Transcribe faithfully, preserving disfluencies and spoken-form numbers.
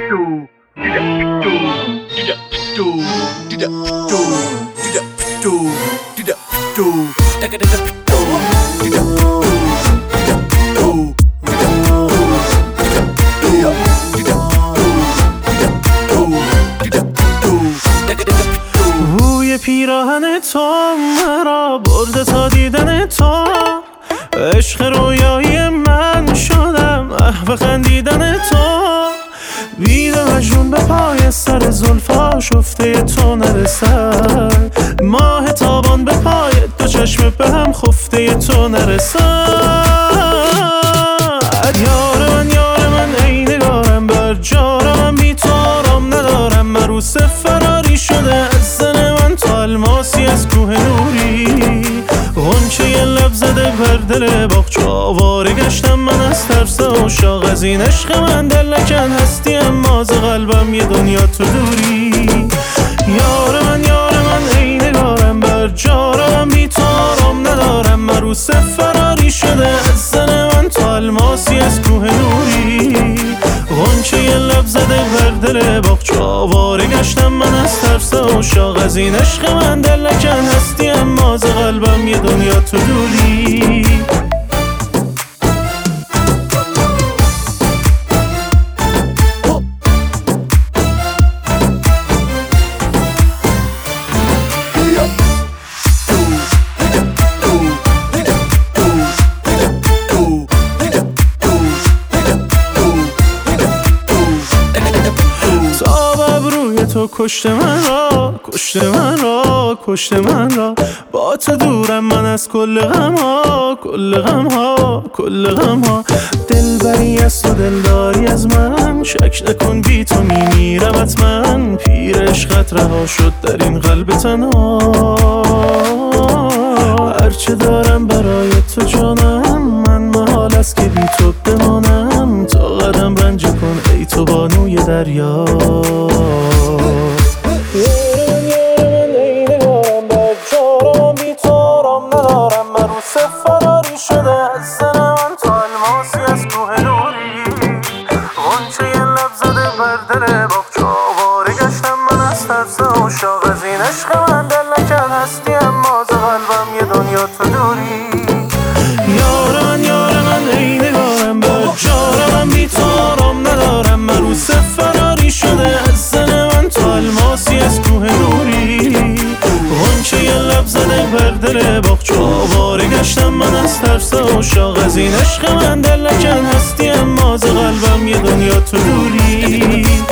بوی پیراهن تو مرا برده تا دیدن تو، عشق رویایی من شدم محو خندیدن تو. بید مجنون به پای سر زلفا شفته تو نرسد، ماه تابان به پای دو چشم به هم خفته تو نرسد. یار من یار من ای نگارم بر جارم، بی تو آرام ندارم، مروس فراری شده از زن من تو الماسی از کوه نوری. غنچه یه لب زده بر دل باغچه آواره گشتم من از ترس عشاق، از این عشق من دل نکن هستی اما ز قلبم یه دنیا تو دوری. یار من یار من ای نگارم بر جارم، بی تو آرام ندارم، مروس فراری شده از زن من تو الماسی از کوه نوری. غنچه یه لب زده بر دل باغچه آواره گشتم من از ترس عشاق، از این عشق من دل نکن هستی اما ز قلبم یه دنیا تو دوری. تو کشت من را کشت من را کشت من را، با تو دورم من از کل غم ها کل غم ها کل غم ها. دلبری از تو دلداری از من، شک نکن بی تو میمیرم حتما. پیر عشقت رها شد در این قلب تنها، هرچه دارم برای تو جانم، من محال است که بی تو بمانم. تا قدم رنج کن ای تو بانوی دریا. عشاق از این عشق من دل نکن هستی اما ز قلبم یه دنیا تو دوری. یار من یار من ای نگارم بر جارم، بی تو آرام ندارم، مروس فراری شده از زن من تو الماسی از کوه نوری. غنچه یه لب زده بر دل باغچه آواره گشتم من از ترس عشاق، از این عشق من دل نکن هستی اما ز قلبم یه دنیا تو دوری.